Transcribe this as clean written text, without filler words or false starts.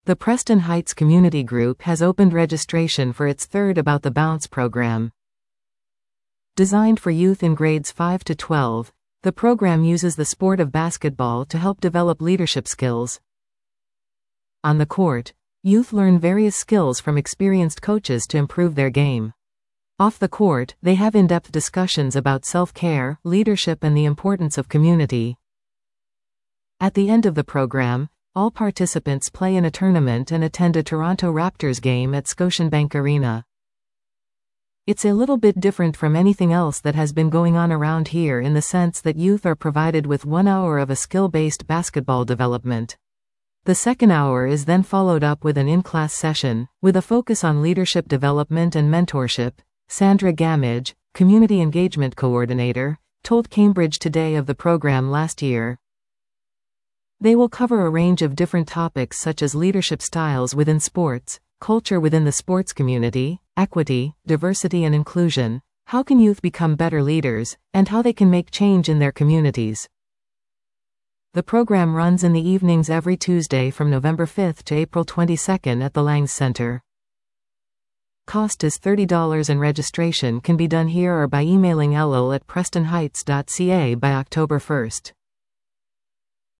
The Preston Heights Community Group has opened registration for its third About the Bounce program. Designed for youth in grades 5 to 12, the program uses the sport of basketball to help develop leadership skills. On the court, youth learn various skills from experienced coaches to improve their game. Off the court, they have in-depth discussions about self-care, leadership, and the importance of community. At the end of the program, all participants play in a tournament and attend a Toronto Raptors game at Scotiabank Arena. It's a little bit different from anything else that has been going on around here in the sense that youth are provided with 1 hour of a skill-based basketball development. The second hour is then followed up with an in-class session, with a focus on leadership development and mentorship. Sandra Gamage, Community Engagement Coordinator, told Cambridge Today of the program last year. They will cover a range of different topics such as leadership styles within sports, culture within the sports community, equity, diversity and inclusion, how can youth become better leaders, and how they can make change in their communities. The program runs in the evenings every Tuesday from November 5 to April 22 at the Langs Center. Cost is $30 and registration can be done here or by emailing ellil@prestonheights.ca by October 1.